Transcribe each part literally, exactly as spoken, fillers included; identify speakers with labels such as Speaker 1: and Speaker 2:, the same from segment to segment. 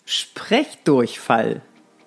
Speaker 1: Sprechdurchfall.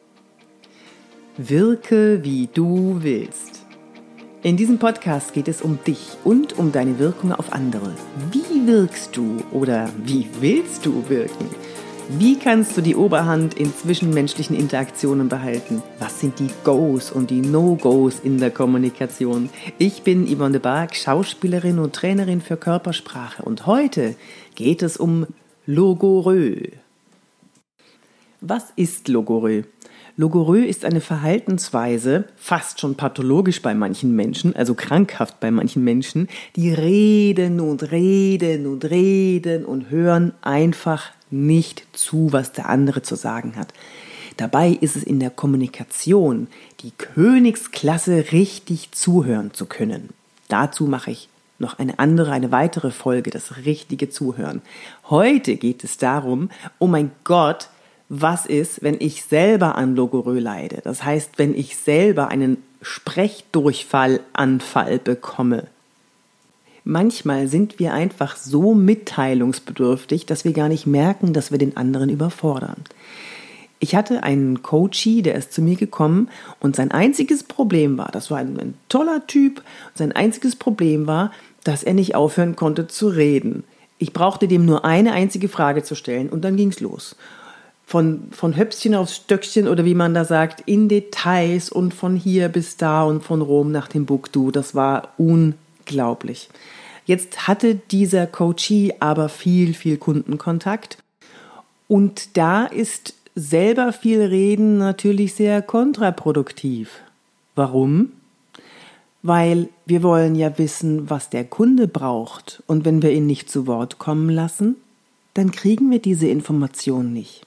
Speaker 1: Wirke, wie du willst. In diesem Podcast geht es um dich und um deine Wirkung auf andere. Wie wirkst du oder wie willst du wirken? Wie kannst du die Oberhand in zwischenmenschlichen Interaktionen behalten? Was sind die Go's und die No-Go's in der Kommunikation? Ich bin Yvonne de Barg, Schauspielerin und Trainerin für Körpersprache und heute geht es um Logorö. Was ist Logorö? Logorö ist eine Verhaltensweise, fast schon pathologisch bei manchen Menschen, also krankhaft bei manchen Menschen, die reden und reden und reden und hören einfach nicht zu, was der andere zu sagen hat. Dabei ist es in der Kommunikation die Königsklasse, richtig zuhören zu können. Dazu mache ich noch eine andere, eine weitere Folge, das richtige Zuhören. Heute geht es darum, oh mein Gott, was ist, wenn ich selber an Logorö leide? Das heißt, wenn ich selber einen Sprechdurchfallanfall bekomme. Manchmal sind wir einfach so mitteilungsbedürftig, dass wir gar nicht merken, dass wir den anderen überfordern. Ich hatte einen Coachie, der ist zu mir gekommen und sein einziges Problem war, das war ein, ein toller Typ, sein einziges Problem war, dass er nicht aufhören konnte zu reden. Ich brauchte dem nur eine einzige Frage zu stellen und dann ging's los. Von, von Höpfchen aufs Stöckchen oder wie man da sagt, in Details und von hier bis da und von Rom nach Timbuktu. Das war unglaublich. Jetzt hatte dieser Coachie aber viel, viel Kundenkontakt und da ist selber viel Reden natürlich sehr kontraproduktiv. Warum? Weil wir wollen ja wissen, was der Kunde braucht und wenn wir ihn nicht zu Wort kommen lassen, dann kriegen wir diese Information nicht.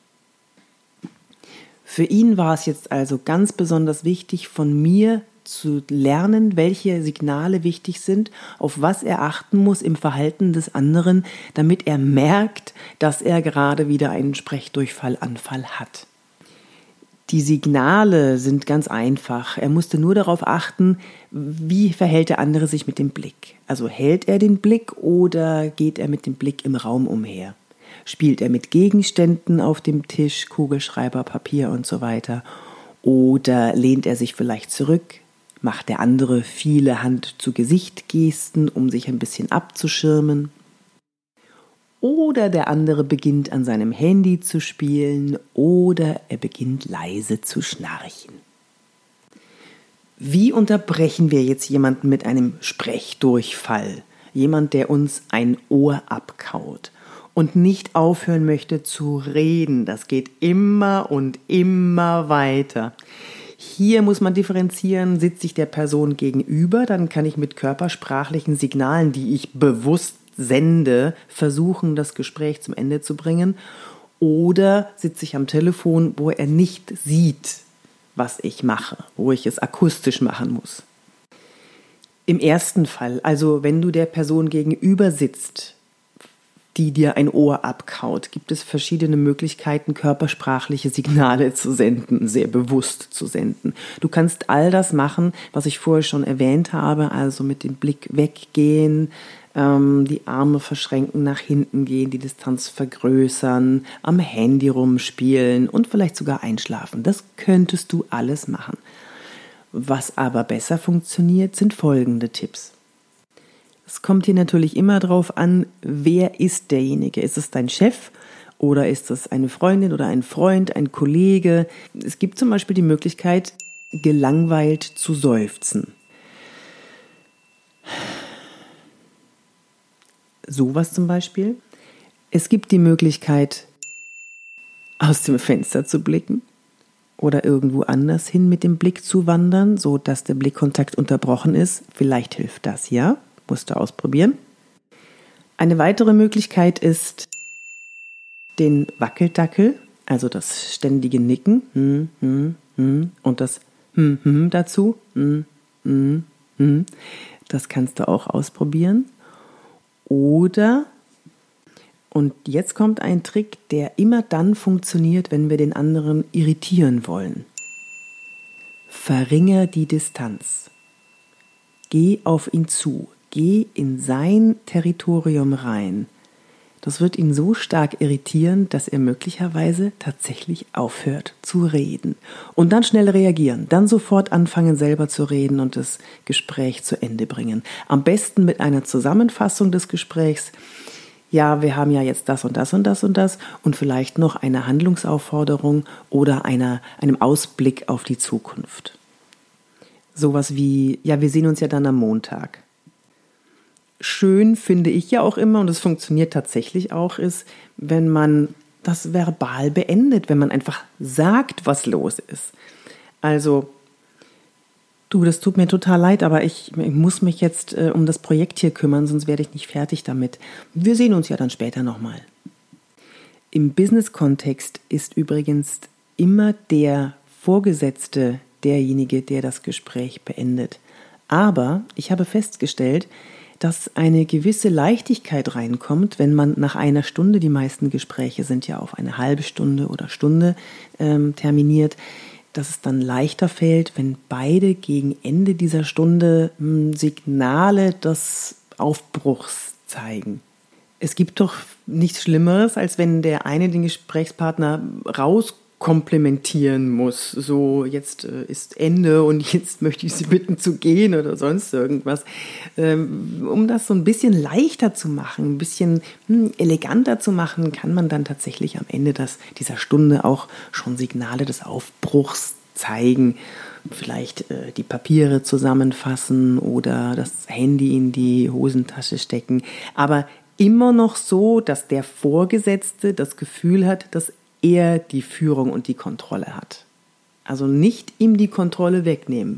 Speaker 1: Für ihn war es jetzt also ganz besonders wichtig, von mir zu lernen, welche Signale wichtig sind, auf was er achten muss im Verhalten des anderen, damit er merkt, dass er gerade wieder einen Sprechdurchfallanfall hat. Die Signale sind ganz einfach. Er musste nur darauf achten, wie verhält der andere sich mit dem Blick. Also hält er den Blick oder geht er mit dem Blick im Raum umher? Spielt er mit Gegenständen auf dem Tisch, Kugelschreiber, Papier und so weiter? Oder lehnt er sich vielleicht zurück? Macht der andere viele Hand-zu-Gesicht-Gesten, um sich ein bisschen abzuschirmen? Oder der andere beginnt an seinem Handy zu spielen oder er beginnt leise zu schnarchen. Wie unterbrechen wir jetzt jemanden mit einem Sprechdurchfall? Jemand, der uns ein Ohr abkaut und nicht aufhören möchte zu reden. Das geht immer und immer weiter. Hier muss man differenzieren, sitze ich der Person gegenüber, dann kann ich mit körpersprachlichen Signalen, die ich bewusst sende, versuchen, das Gespräch zum Ende zu bringen. Oder sitze ich am Telefon, wo er nicht sieht, was ich mache, wo ich es akustisch machen muss. Im ersten Fall, also wenn du der Person gegenüber sitzt, die dir ein Ohr abkaut, gibt es verschiedene Möglichkeiten, körpersprachliche Signale zu senden, sehr bewusst zu senden. Du kannst all das machen, was ich vorher schon erwähnt habe, also mit dem Blick weggehen, ähm, die Arme verschränken, nach hinten gehen, die Distanz vergrößern, am Handy rumspielen und vielleicht sogar einschlafen. Das könntest du alles machen. Was aber besser funktioniert, sind folgende Tipps. Es kommt hier natürlich immer darauf an, wer ist derjenige? Ist es dein Chef oder ist es eine Freundin oder ein Freund, ein Kollege? Es gibt zum Beispiel die Möglichkeit, gelangweilt zu seufzen. Sowas zum Beispiel. Es gibt die Möglichkeit, aus dem Fenster zu blicken oder irgendwo anders hin mit dem Blick zu wandern, so dass der Blickkontakt unterbrochen ist. Vielleicht hilft das, ja? Musst du ausprobieren. Eine weitere Möglichkeit ist den Wackeldackel, also das ständige Nicken hm, hm, hm, und das hm, hm dazu. Hm, hm, hm. Das kannst du auch ausprobieren. Oder, und jetzt kommt ein Trick, der immer dann funktioniert, wenn wir den anderen irritieren wollen. Verringere die Distanz. Geh auf ihn zu. Geh in sein Territorium rein. Das wird ihn so stark irritieren, dass er möglicherweise tatsächlich aufhört zu reden. Und dann schnell reagieren, dann sofort anfangen selber zu reden und das Gespräch zu Ende bringen. Am besten mit einer Zusammenfassung des Gesprächs. Ja, wir haben ja jetzt das und das und das und das und vielleicht noch eine Handlungsaufforderung oder einer, einem Ausblick auf die Zukunft. Sowas wie, ja, wir sehen uns ja dann am Montag. Schön finde ich ja auch immer, und es funktioniert tatsächlich auch, ist, wenn man das verbal beendet, wenn man einfach sagt, was los ist. Also, du, das tut mir total leid, aber ich, ich muss mich jetzt äh, um das Projekt hier kümmern, sonst werde ich nicht fertig damit. Wir sehen uns ja dann später nochmal. Im Business-Kontext ist übrigens immer der Vorgesetzte derjenige, der das Gespräch beendet. Aber ich habe festgestellt, dass eine gewisse Leichtigkeit reinkommt, wenn man nach einer Stunde, die meisten Gespräche sind ja auf eine halbe Stunde oder Stunde ähm, terminiert, dass es dann leichter fällt, wenn beide gegen Ende dieser Stunde mh, Signale des Aufbruchs zeigen. Es gibt doch nichts Schlimmeres, als wenn der eine den Gesprächspartner raus komplementieren muss, so jetzt äh, ist Ende und jetzt möchte ich Sie bitten zu gehen oder sonst irgendwas, ähm, um das so ein bisschen leichter zu machen, ein bisschen hm, eleganter zu machen, kann man dann tatsächlich am Ende das, dieser Stunde auch schon Signale des Aufbruchs zeigen, vielleicht äh, die Papiere zusammenfassen oder das Handy in die Hosentasche stecken, aber immer noch so, dass der Vorgesetzte das Gefühl hat, dass er die Führung und die Kontrolle hat. Also nicht ihm die Kontrolle wegnehmen.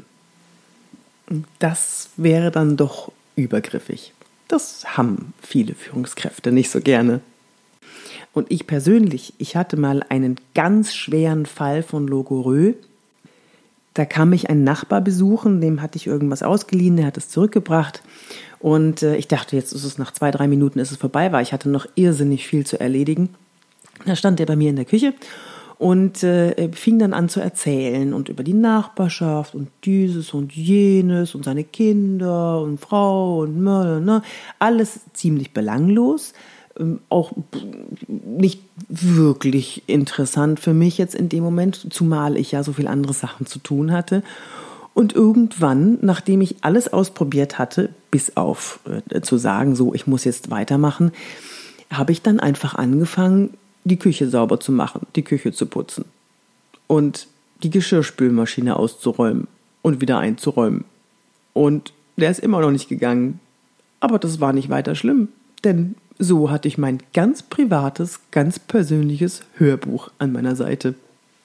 Speaker 1: Das wäre dann doch übergriffig. Das haben viele Führungskräfte nicht so gerne. Und ich persönlich, ich hatte mal einen ganz schweren Fall von Logorrhoe. Da kam mich ein Nachbar besuchen, dem hatte ich irgendwas ausgeliehen, der hat es zurückgebracht. Und äh, ich dachte, jetzt ist es nach zwei, drei Minuten ist es vorbei, weil ich hatte noch irrsinnig viel zu erledigen. Da stand er bei mir in der Küche und äh, fing dann an zu erzählen und über die Nachbarschaft und dieses und jenes und seine Kinder und Frau und ne, ne, alles ziemlich belanglos, ähm, auch nicht wirklich interessant für mich jetzt in dem Moment, zumal ich ja so viel andere Sachen zu tun hatte. Und irgendwann, nachdem ich alles ausprobiert hatte, bis auf äh, zu sagen, so, ich muss jetzt weitermachen, habe ich dann einfach angefangen, die Küche sauber zu machen, die Küche zu putzen und die Geschirrspülmaschine auszuräumen und wieder einzuräumen. Und der ist immer noch nicht gegangen. Aber das war nicht weiter schlimm, denn so hatte ich mein ganz privates, ganz persönliches Hörbuch an meiner Seite.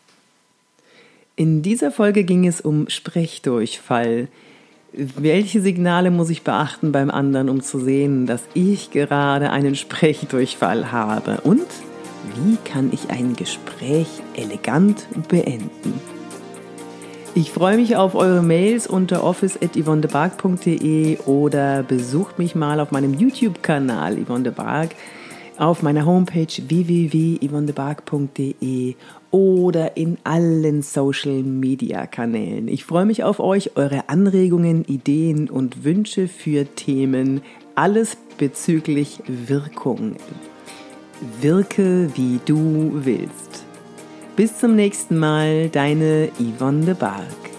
Speaker 1: In dieser Folge ging es um Sprechdurchfall. Welche Signale muss ich beachten beim anderen, um zu sehen, dass ich gerade einen Sprechdurchfall habe? Und wie kann ich ein Gespräch elegant beenden? Ich freue mich auf eure Mails unter office at yvonne de barg punkt de oder besucht mich mal auf meinem YouTube-Kanal Yvonne de Barg, auf meiner Homepage w w w punkt yvonne de barg punkt de oder in allen Social-Media-Kanälen. Ich freue mich auf euch, eure Anregungen, Ideen und Wünsche für Themen, alles bezüglich Wirkung. Wirke, wie du willst. Bis zum nächsten Mal, deine Yvonne de Barg.